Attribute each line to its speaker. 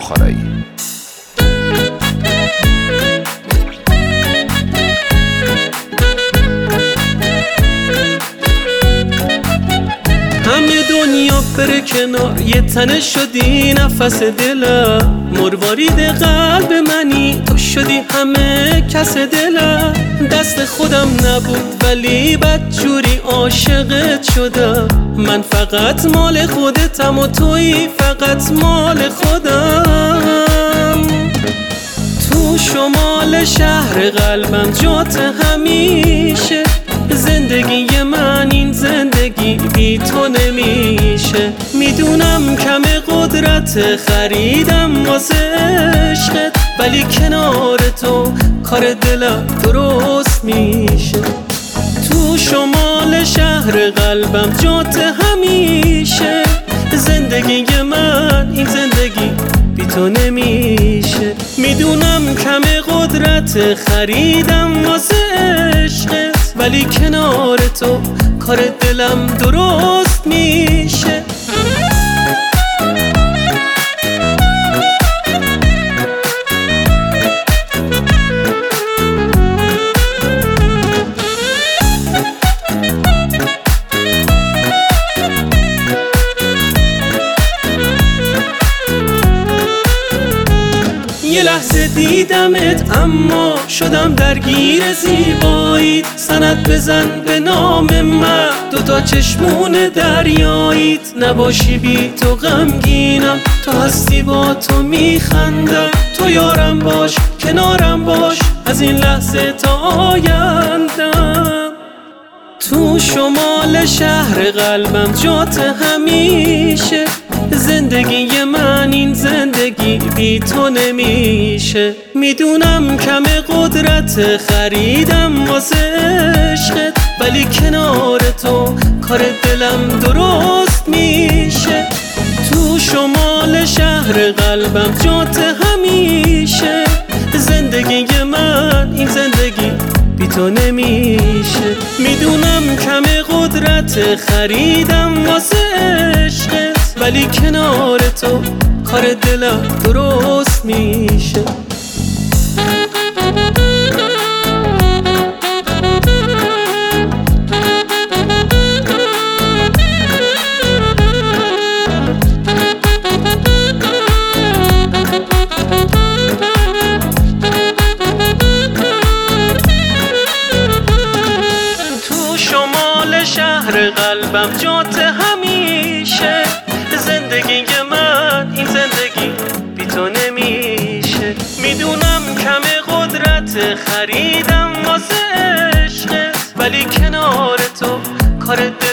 Speaker 1: بخارایی.
Speaker 2: همه دنیا بره کنار، یه تنه شدی نفس دلم، مروارید قلب منی، تو شدی همه کس دلم. دست خودم نبود ولی بدجوری عاشقت شدم، من فقط مال خودتم و تویی فقط مال خودم. تو شمال شهر قلبم جات همیشه، زندگی من این زندگی بی تو نمیشه. میدونم کم قدرت خریدم واسه عشقت، ولی کنار تو کار دلم درست میشه. تو شمال شهر قلبم جات همیشه، زندگی من این زندگی بی تو نمیشه. میدونم کم قدرت خریدم واسه عشقت، ولی کنار تو کار دلم درست میشه. یه لحظه دیدمت اما شدم درگیر زیباییت، سند بزن به نام من، دوتا چشمون دریاییت. نباشی بی تو غمگینم، تو هستی با تو میخندم، تو یارم باش کنارم باش از این لحظه تا آیندم. تو شمال شهر قلبم جات همیشه، زندگی من این زندگی بی تو نمیشه. میدونم کم قدرت خریدم واسه عشقت، ولی کنار تو کار دلم درست میشه. تو شمال شهر قلبم جات همیشه، زندگی من این زندگی بی تو نمیشه. میدونم کم قدرت خریدم واسه عشقت، ولی کنار تو کار دلم درست میشه. تو شمال شهر قلبم جات همیشه، زندگی من این زندگی بی تو نمیشه. میدونم کم قدرت خریدم واسه عشقت، ولی کنار تو کار